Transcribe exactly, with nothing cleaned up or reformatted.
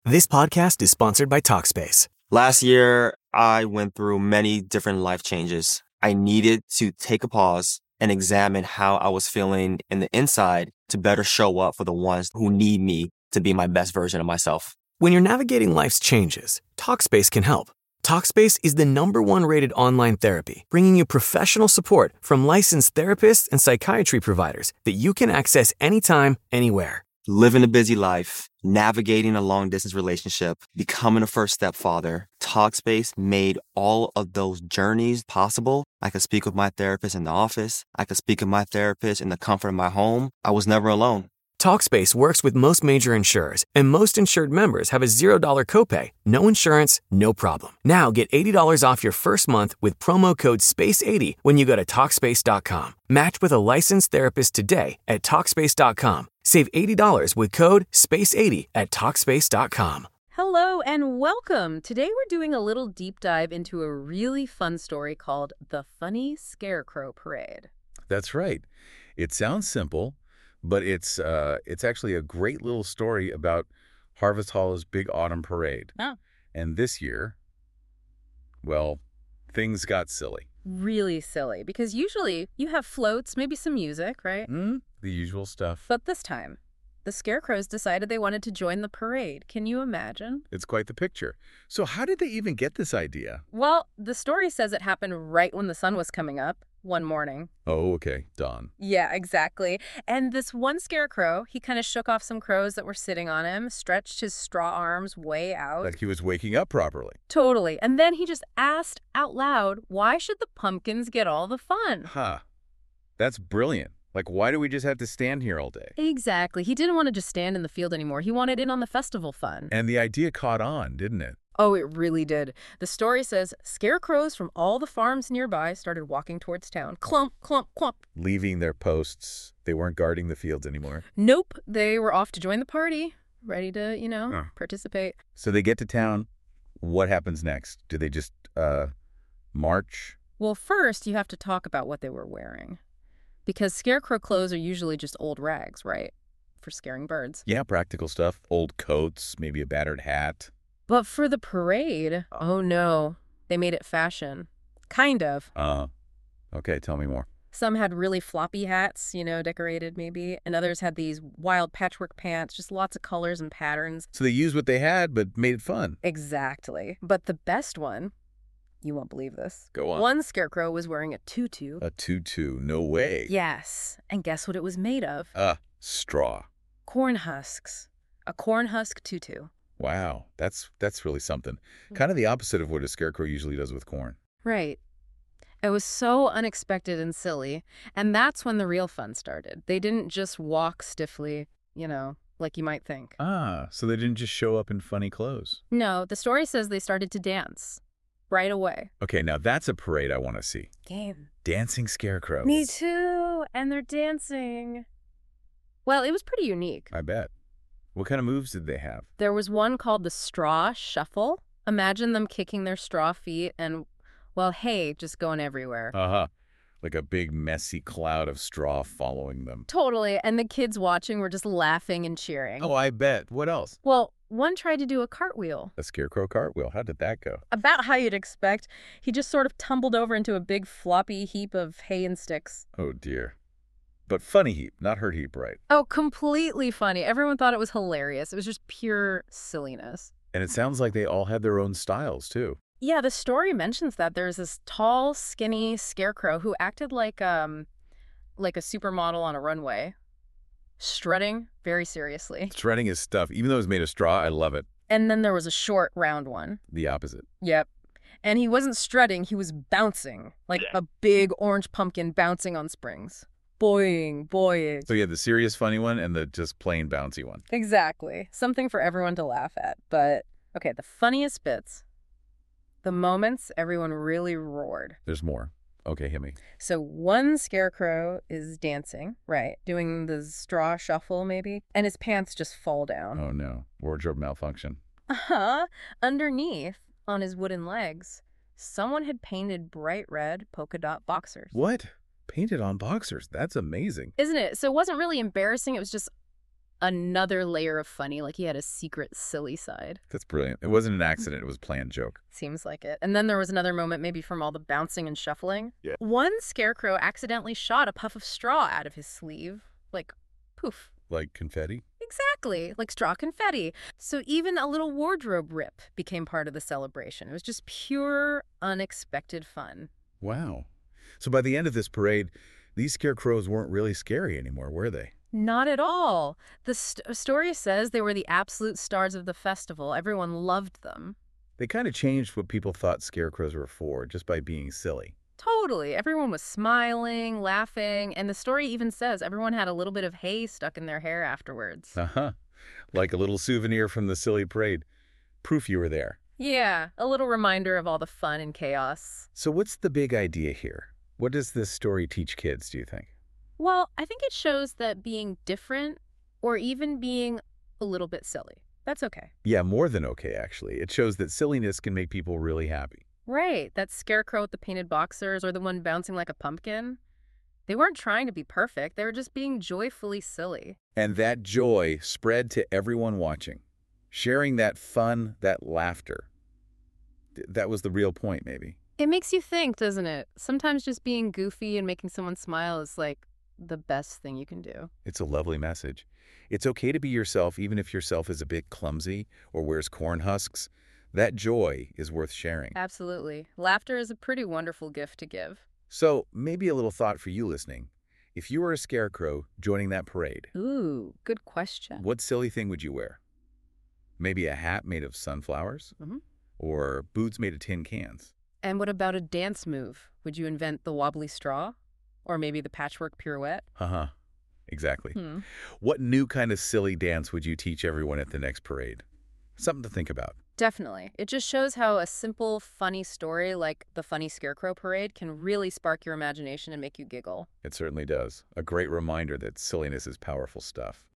This podcast is sponsored by Talkspace. Last year, I went through many different life changes. I needed to take a pause and examine how I was feeling in the inside to better show up for the ones who need me to be my best version of myself. When you're navigating life's changes, Talkspace can help. Talkspace is the number one rated online therapy, bringing you professional support from licensed therapists and psychiatry providers that you can access anytime, anywhere. Living a busy life, navigating a long-distance relationship, becoming a first-step father, Talkspace made all of those journeys possible. I could speak with my therapist in the office. I could speak with my therapist in the comfort of my home. I was never alone. Talkspace works with most major insurers, and most insured members have a zero dollars copay. No insurance, no problem. Now get eighty dollars off your first month with promo code space eighty when you go to Talkspace dot com. Match with a licensed therapist today at Talkspace dot com. Save eighty dollars with code space eighty at Talkspace dot com. Hello and welcome. Today we're doing a little deep dive into a really fun story called The Funny Scarecrow Parade. That's right. It sounds simple, but it's uh, it's actually a great little story about Harvest Hall's Big Autumn Parade. Oh. And this year, well, things got silly. Really silly, because usually you have floats, maybe some music, right? Mm, the usual stuff. But this time, the Scarecrows decided they wanted to join the parade. Can you imagine? It's quite the picture. So how did they even get this idea? Well, the story says it happened right when the sun was coming up. One morning. Oh, okay. Dawn. Yeah, exactly. And this one scarecrow, he kind of shook off some crows that were sitting on him, stretched his straw arms way out. Like he was waking up properly. Totally. And then he just asked out loud, why should the pumpkins get all the fun? Huh. That's brilliant. Like, why do we just have to stand here all day? Exactly. He didn't want to just stand in the field anymore. He wanted in on the festival fun. And the idea caught on, didn't it? Oh, it really did. The story says scarecrows from all the farms nearby started walking towards town. Clump, clump, clump. Leaving their posts. They weren't guarding the fields anymore. Nope. They were off to join the party, ready to, you know, Oh. participate. So they get to town. What happens next? Do they just, uh, march? Well, first, you have to talk about what they were wearing. Because scarecrow clothes are usually just old rags, right? For scaring birds. Yeah, practical stuff. Old coats, maybe a battered hat. But for the parade, oh no, they made it fashion. Kind of. Uh, okay, tell me more. Some had really floppy hats, you know, decorated maybe, and others had these wild patchwork pants, just lots of colors and patterns. So they used what they had, but made it fun. Exactly. But the best one, you won't believe this. Go on. One scarecrow was wearing a tutu. A tutu, no way. Yes. And guess what it was made of? Uh, straw. Corn husks. A corn husk tutu. Wow, that's that's really something. Kind of the opposite of what a scarecrow usually does with corn. Right. It was so unexpected and silly, and that's when the real fun started. They didn't just walk stiffly, you know, like you might think. Ah, so they didn't just show up in funny clothes. No, the story says they started to dance right away. Okay, now that's a parade I want to see. Game. Dancing scarecrows. Me too, and they're dancing. Well, it was pretty unique. I bet. What kind of moves did they have? There was one called the straw shuffle. Imagine them kicking their straw feet and, well, hey, just going everywhere. Uh-huh. Like a big messy cloud of straw following them. Totally, and the kids watching were just laughing and cheering. Oh, I bet. What else? Well, one tried to do a cartwheel. A scarecrow cartwheel. How did that go? About how you'd expect. He just sort of tumbled over into a big floppy heap of hay and sticks. Oh, dear. But funny heap, not hurt heap, right? Oh, completely funny. Everyone thought it was hilarious. It was just pure silliness. And it sounds like they all had their own styles, too. Yeah, the story mentions that there's this tall, skinny scarecrow who acted like um, like a supermodel on a runway, strutting very seriously. Shredding his stuff. Even though it's made of straw, I love it. And then there was a short, round one. The opposite. Yep. And he wasn't strutting, he was bouncing, like a big orange pumpkin bouncing on springs. Boing, boing. So you had the serious funny one and the just plain bouncy one. Exactly. Something for everyone to laugh at. But, okay, the funniest bits, the moments everyone really roared. There's more. Okay, hit me. So one scarecrow is dancing, right, doing the straw shuffle maybe, and his pants just fall down. Oh, no. Wardrobe malfunction. Uh-huh. Underneath, on his wooden legs, someone had painted bright red polka dot boxers. What? Painted on boxers. That's amazing. Isn't it? So it wasn't really embarrassing. It was just another layer of funny, like he had a secret silly side. That's brilliant. It wasn't an accident. It was a planned joke. Seems like it. And then there was another moment, maybe from all the bouncing and shuffling. Yeah. One scarecrow accidentally shot a puff of straw out of his sleeve. Like, poof. Like confetti? Exactly, like straw confetti. So even a little wardrobe rip became part of the celebration. It was just pure, unexpected fun. Wow. So by the end of this parade, these scarecrows weren't really scary anymore, were they? Not at all. The st story says they were the absolute stars of the festival. Everyone loved them. They kind of changed what people thought scarecrows were for just by being silly. Totally. Everyone was smiling, laughing, and the story even says everyone had a little bit of hay stuck in their hair afterwards. Uh-huh. Like a little souvenir from the silly parade. Proof you were there. Yeah, a little reminder of all the fun and chaos. So what's the big idea here? What does this story teach kids, do you think? Well, I think it shows that being different or even being a little bit silly, that's okay. Yeah, more than okay, actually. It shows that silliness can make people really happy. Right, that scarecrow with the painted boxers or the one bouncing like a pumpkin. They weren't trying to be perfect. They were just being joyfully silly. And that joy spread to everyone watching. Sharing that fun, that laughter. Th- That was the real point, maybe. It makes you think, doesn't it? Sometimes just being goofy and making someone smile is like the best thing you can do. It's a lovely message. It's okay to be yourself even if yourself is a bit clumsy or wears corn husks. That joy is worth sharing. Absolutely. Laughter is a pretty wonderful gift to give. So maybe a little thought for you listening. If you were a scarecrow joining that parade, Ooh, good question. what silly thing would you wear? Maybe a hat made of sunflowers? Mhm. Or boots made of tin cans? And what about a dance move? Would you invent the wobbly straw? Or maybe the patchwork pirouette? Uh-huh. Exactly. Hmm. What new kind of silly dance would you teach everyone at the next parade? Something to think about. Definitely. It just shows how a simple, funny story like the Funny Scarecrow Parade can really spark your imagination and make you giggle. It certainly does. A great reminder that silliness is powerful stuff.